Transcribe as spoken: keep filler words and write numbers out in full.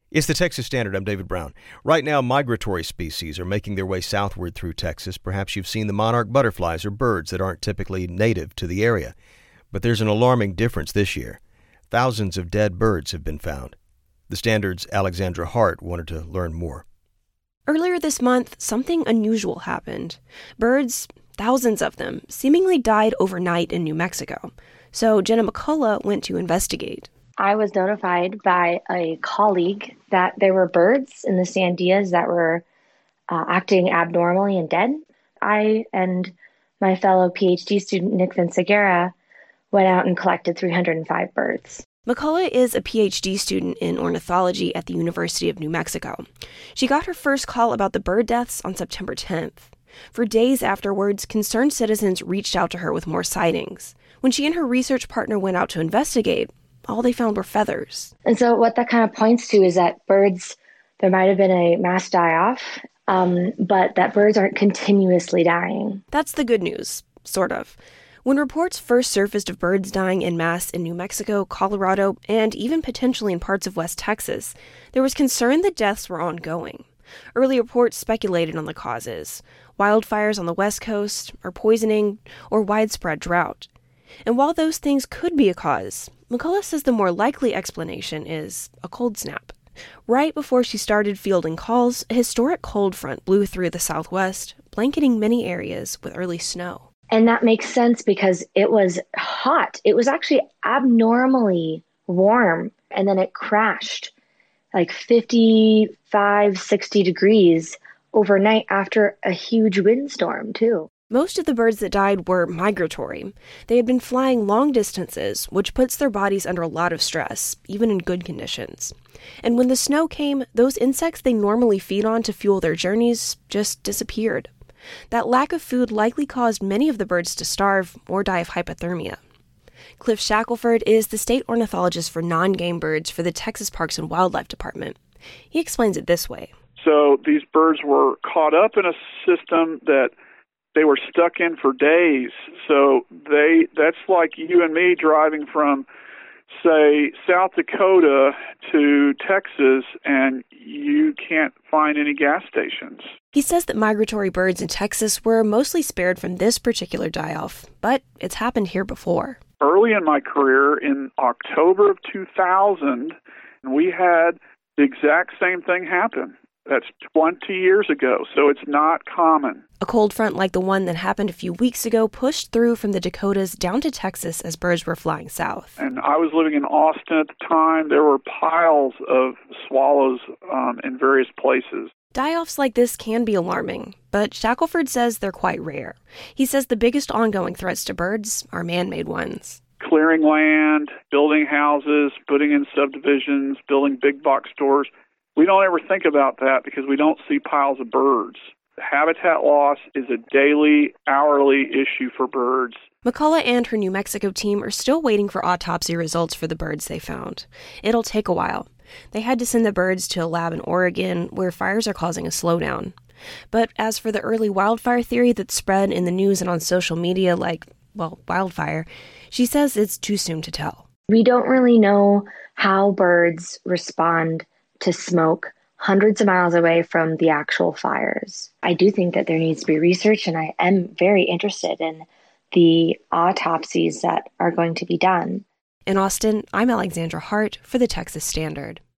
It's the Texas Standard. I'm David Brown. Right now, migratory species are making their way southward through Texas. Perhaps you've seen the monarch butterflies or birds that aren't typically native to the area. But there's an alarming difference this year. Thousands of dead birds have been found. The Standard's Alexandra Hart wanted to learn more. Earlier this month, something unusual happened. Birds, thousands of them, seemingly died overnight in New Mexico. So Jenna McCullough went to investigate. I was notified by a colleague that there were birds in the Sandias that were uh, acting abnormally and dead. I and my fellow PhD student, Nick Vinciguerra, went out and collected three hundred five birds. McCullough is a PhD student in ornithology at the University of New Mexico. She got her first call about the bird deaths on September tenth. For days afterwards, concerned citizens reached out to her with more sightings. When she and her research partner went out to investigate, all they found were feathers. And so what that kind of points to is that birds, there might have been a mass die-off, um, but that birds aren't continuously dying. That's the good news, sort of. When reports first surfaced of birds dying en masse in New Mexico, Colorado, and even potentially in parts of West Texas, there was concern that deaths were ongoing. Early reports speculated on the causes: wildfires on the West Coast, or poisoning, or widespread drought. And while those things could be a cause, McCullough says the more likely explanation is a cold snap. Right before she started fielding calls, a historic cold front blew through the Southwest, blanketing many areas with early snow. And that makes sense because it was hot. It was actually abnormally warm, and then it crashed like fifty-five, sixty degrees overnight after a huge windstorm, too. Most of the birds that died were migratory. They had been flying long distances, which puts their bodies under a lot of stress, even in good conditions. And when the snow came, those insects they normally feed on to fuel their journeys just disappeared. That lack of food likely caused many of the birds to starve or die of hypothermia. Cliff Shackelford is the state ornithologist for non-game birds for the Texas Parks and Wildlife Department. He explains it this way. So these birds were caught up in a system that they were stuck in for days. So they that's like you and me driving from, say, South Dakota to Texas, and you can't find any gas stations. He says that migratory birds in Texas were mostly spared from this particular die-off, but it's happened here before. Early in my career, in October of two thousand, we had the exact same thing happen. That's twenty years ago, so it's not common. A cold front like the one that happened a few weeks ago pushed through from the Dakotas down to Texas as birds were flying south. And I was living in Austin at the time. There were piles of swallows um, in various places. Die-offs like this can be alarming, but Shackelford says they're quite rare. He says the biggest ongoing threats to birds are man-made ones. Clearing land, building houses, putting in subdivisions, building big box stores. We don't ever think about that because we don't see piles of birds. Habitat loss is a daily, hourly issue for birds. McCullough and her New Mexico team are still waiting for autopsy results for the birds they found. It'll take a while. They had to send the birds to a lab in Oregon where fires are causing a slowdown. But as for the early wildfire theory that's spread in the news and on social media like, well, wildfire, she says it's too soon to tell. We don't really know how birds respond to smoke hundreds of miles away from the actual fires. I do think that there needs to be research, and I am very interested in the autopsies that are going to be done. In Austin, I'm Alexandra Hart for the Texas Standard.